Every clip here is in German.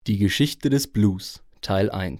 Die Geschichte des Blues, Teil 1.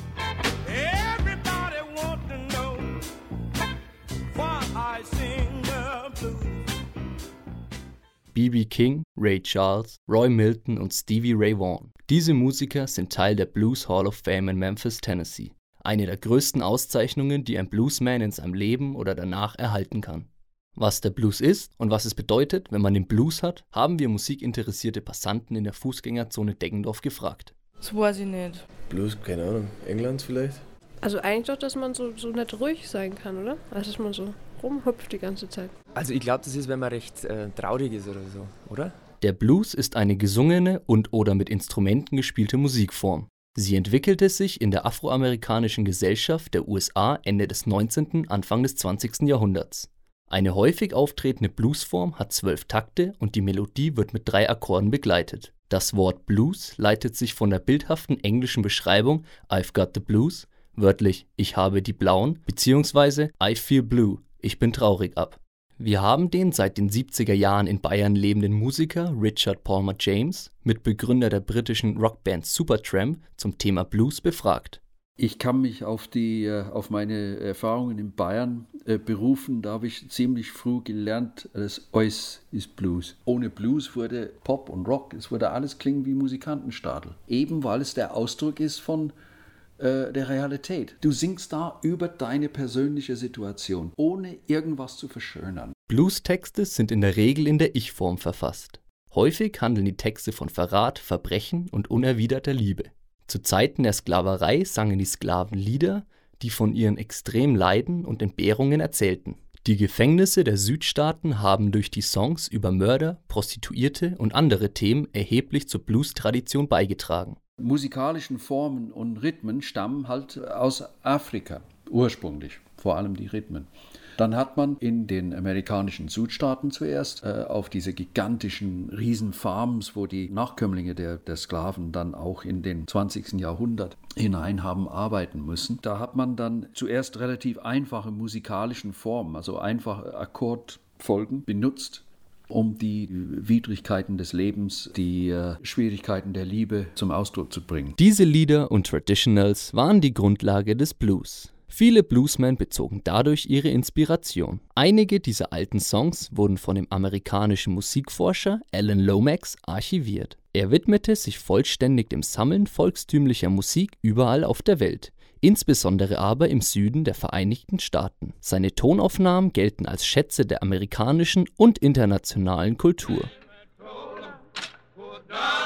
B.B. King, Ray Charles, Roy Milton und Stevie Ray Vaughan. Diese Musiker sind Teil der Blues Hall of Fame in Memphis, Tennessee. Eine der größten Auszeichnungen, die ein Bluesman in seinem Leben oder danach erhalten kann. Was der Blues ist und was es bedeutet, wenn man den Blues hat, haben wir musikinteressierte Passanten in der Fußgängerzone Deggendorf gefragt. Das weiß ich nicht. Blues, keine Ahnung, England vielleicht? Also eigentlich doch, dass man so nicht ruhig sein kann, oder? Also dass man so rumhüpft die ganze Zeit. Also ich glaube, das ist, wenn man recht traurig ist oder so, oder? Der Blues ist eine gesungene und/oder mit Instrumenten gespielte Musikform. Sie entwickelte sich in der afroamerikanischen Gesellschaft der USA Ende des 19., Anfang des 20. Jahrhunderts. Eine häufig auftretende Bluesform hat 12 Takte und die Melodie wird mit 3 Akkorden begleitet. Das Wort Blues leitet sich von der bildhaften englischen Beschreibung I've got the blues, wörtlich ich habe die Blauen, bzw. I feel blue, ich bin traurig ab. Wir haben den seit den 70er Jahren in Bayern lebenden Musiker Richard Palmer James, Mitbegründer der britischen Rockband Supertramp, zum Thema Blues befragt. Ich kann mich auf meine Erfahrungen in Bayern berufen. Da habe ich ziemlich früh gelernt, dass alles ist Blues. Ohne Blues wurde Pop und Rock, es würde alles klingen wie Musikantenstadel. Eben weil es der Ausdruck ist von der Realität. Du singst da über deine persönliche Situation, ohne irgendwas zu verschönern. Blues-Texte sind in der Regel in der Ich-Form verfasst. Häufig handeln die Texte von Verrat, Verbrechen und unerwiderter Liebe. Zu Zeiten der Sklaverei sangen die Sklaven Lieder, die von ihren extremen Leiden und Entbehrungen erzählten. Die Gefängnisse der Südstaaten haben durch die Songs über Mörder, Prostituierte und andere Themen erheblich zur Blues-Tradition beigetragen. Musikalischen Formen und Rhythmen stammen halt aus Afrika, ursprünglich, vor allem die Rhythmen. Dann hat man in den amerikanischen Südstaaten zuerst auf diese gigantischen Riesenfarms, wo die Nachkömmlinge der Sklaven dann auch in den 20. Jahrhundert hinein haben arbeiten müssen. Da hat man dann zuerst relativ einfache musikalischen Formen, also einfache Akkordfolgen benutzt, um die Widrigkeiten des Lebens, die Schwierigkeiten der Liebe zum Ausdruck zu bringen. Diese Lieder und Traditionals waren die Grundlage des Blues. Viele Bluesmen bezogen dadurch ihre Inspiration. Einige dieser alten Songs wurden von dem amerikanischen Musikforscher Alan Lomax archiviert. Er widmete sich vollständig dem Sammeln volkstümlicher Musik überall auf der Welt, insbesondere aber im Süden der Vereinigten Staaten. Seine Tonaufnahmen gelten als Schätze der amerikanischen und internationalen Kultur.